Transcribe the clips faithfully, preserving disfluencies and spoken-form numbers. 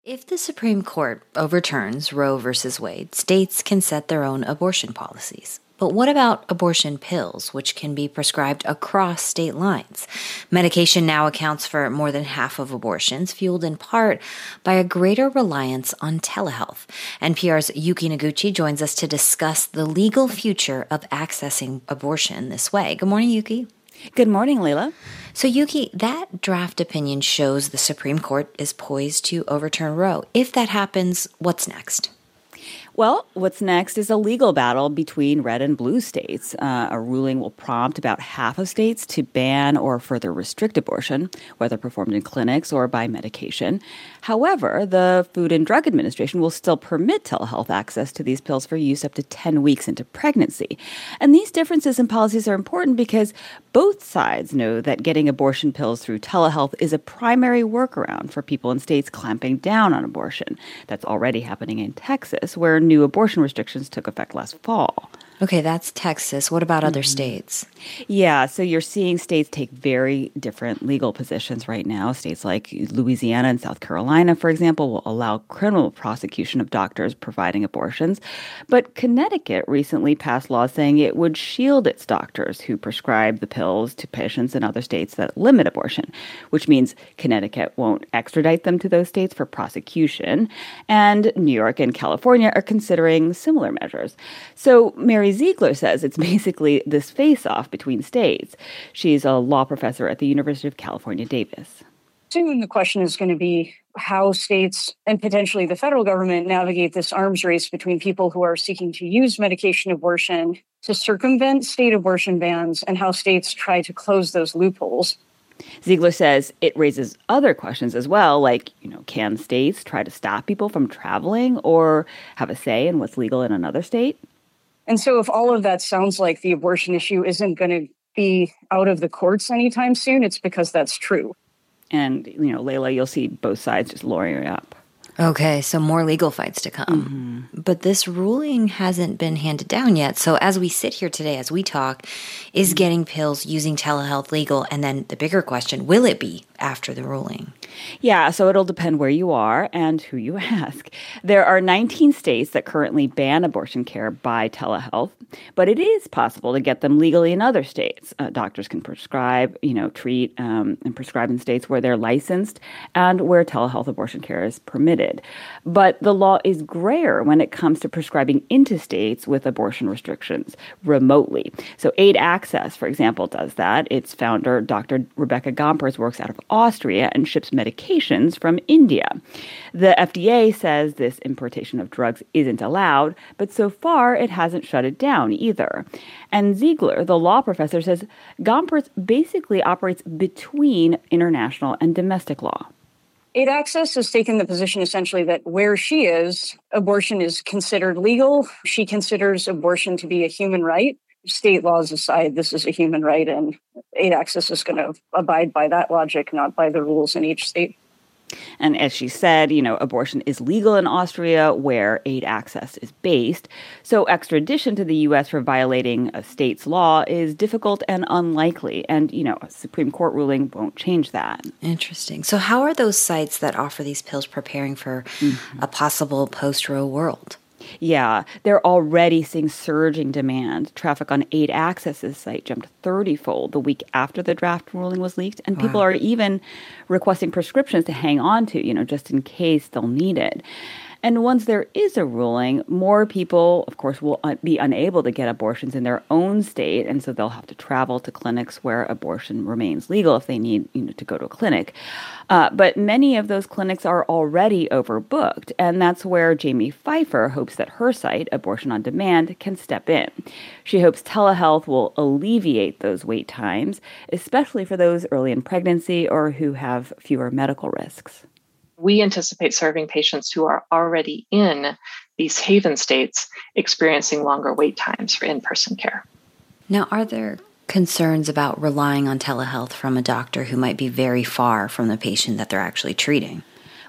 If the Supreme Court overturns Roe versus Wade, states can set their own abortion policies. But what about abortion pills, which can be prescribed across state lines? Medication now accounts for more than half of abortions, fueled in part by a greater reliance on telehealth. N P R's Yuki Noguchi joins us to discuss the legal future of accessing abortion this way. Good morning, Yuki. Good morning, Leila. So, Yuki, that draft opinion shows the Supreme Court is poised to overturn Roe. If that happens, what's next? Well, what's next is a legal battle between red and blue states. Uh, a ruling will prompt about half of states to ban or further restrict abortion, whether performed in clinics or by medication. However, the Food and Drug Administration will still permit telehealth access to these pills for use up to ten weeks into pregnancy. And these differences in policies are important because both sides know that getting abortion pills through telehealth is a primary workaround for people in states clamping down on abortion. That's already happening in Texas, where new abortion restrictions took effect last fall. Okay, that's Texas. What about other mm-hmm. states? Yeah, so you're seeing states take very different legal positions right now. States like Louisiana and South Carolina, for example, will allow criminal prosecution of doctors providing abortions. But Connecticut recently passed laws saying it would shield its doctors who prescribe the pills to patients in other states that limit abortion, which means Connecticut won't extradite them to those states for prosecution. And New York and California are considering similar measures. So Mary Ziegler says it's basically this face-off between states. She's a law professor at the University of California, Davis. Soon the question is going to be how states and potentially the federal government navigate this arms race between people who are seeking to use medication abortion to circumvent state abortion bans and how states try to close those loopholes. Ziegler says it raises other questions as well, like, you know, can states try to stop people from traveling or have a say in what's legal in another state? And so if all of that sounds like the abortion issue isn't going to be out of the courts anytime soon, it's because that's true. And, you know, Leila, you'll see both sides just lawyering up. Okay, so more legal fights to come. Mm-hmm. But this ruling hasn't been handed down yet. So as we sit here today, as we talk, is getting pills using telehealth legal? And then the bigger question, will it be after the ruling? Yeah, so it'll depend where you are and who you ask. There are nineteen states that currently ban abortion care by telehealth, but it is possible to get them legally in other states. Uh, doctors can prescribe, you know, treat um, and prescribe in states where they're licensed and where telehealth abortion care is permitted. But the law is grayer when it comes to prescribing into states with abortion restrictions remotely. So Aid Access, for example, does that. Its founder, Doctor Rebecca Gompers, works out of Austria and ships medications from India. The F D A says this importation of drugs isn't allowed, but so far it hasn't shut it down either. And Ziegler, the law professor, says Gompers basically operates between international and domestic law. Aid Access has taken the position essentially that where she is, abortion is considered legal. She considers abortion to be a human right. State laws aside, this is a human right, and Aid Access is going to abide by that logic, not by the rules in each state. And as she said, you know, abortion is legal in Austria, where Aid Access is based. So extradition to the U S for violating a state's law is difficult and unlikely. And, you know, a Supreme Court ruling won't change that. Interesting. So how are those sites that offer these pills preparing for mm-hmm. a possible post-Roe world? Yeah, they're already seeing surging demand. Traffic on Aid Access's site jumped thirty-fold the week after the draft ruling was leaked, and wow. people are even requesting prescriptions to hang on to, you know, just in case they'll need it. And once there is a ruling, more people, of course, will be unable to get abortions in their own state, and so they'll have to travel to clinics where abortion remains legal if they need, you know, to go to a clinic. Uh, but many of those clinics are already overbooked, and that's where Jamie Pfeiffer hopes that her site, Abortion on Demand, can step in. She hopes telehealth will alleviate those wait times, especially for those early in pregnancy or who have fewer medical risks. We anticipate serving patients who are already in these haven states experiencing longer wait times for in-person care. Now, are there concerns about relying on telehealth from a doctor who might be very far from the patient that they're actually treating?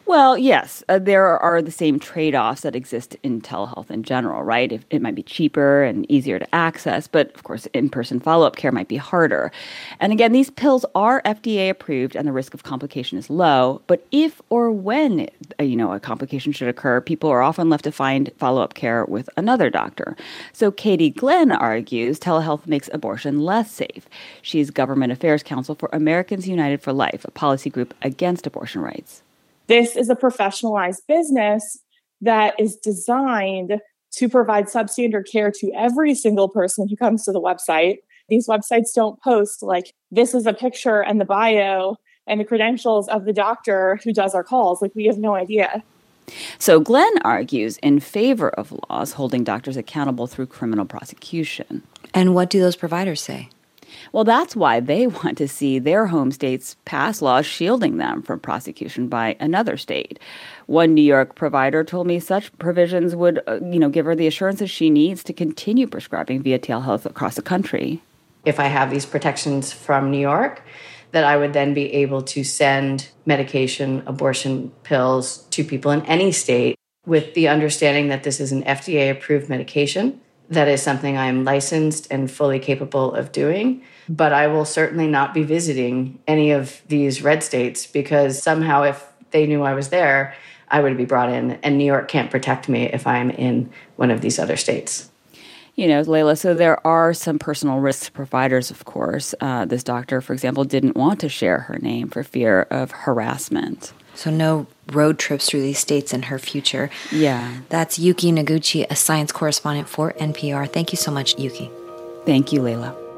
Well, yes, uh, there are the same trade-offs that exist in telehealth in general, right? It, it might be cheaper and easier to access, but of course, in-person follow-up care might be harder. And again, these pills are F D A approved and the risk of complication is low, but if or when, uh, you know, a complication should occur, people are often left to find follow-up care with another doctor. So Katie Glenn argues telehealth makes abortion less safe. She's government affairs counsel for Americans United for Life, a policy group against abortion rights. This is a professionalized business that is designed to provide substandard care to every single person who comes to the website. These websites don't post like, this is a picture and the bio and the credentials of the doctor who does our calls. Like, we have no idea. So Glenn argues in favor of laws holding doctors accountable through criminal prosecution. And what do those providers say? Well, that's why they want to see their home states pass laws shielding them from prosecution by another state. One New York provider told me such provisions would, uh, you know, give her the assurances she needs to continue prescribing via telehealth across the country. If I have these protections from New York, that I would then be able to send medication, abortion pills to people in any state with the understanding that this is an F D A-approved medication. That is something I'm licensed and fully capable of doing. But I will certainly not be visiting any of these red states because somehow if they knew I was there, I would be brought in. And New York can't protect me if I'm in one of these other states. You know, Layla, so there are some personal risks to providers, of course. Uh, this doctor, for example, didn't want to share her name for fear of harassment. So no road trips through these states in her future. Yeah. That's Yuki Noguchi, a science correspondent for N P R. Thank you so much, Yuki. Thank you, Layla.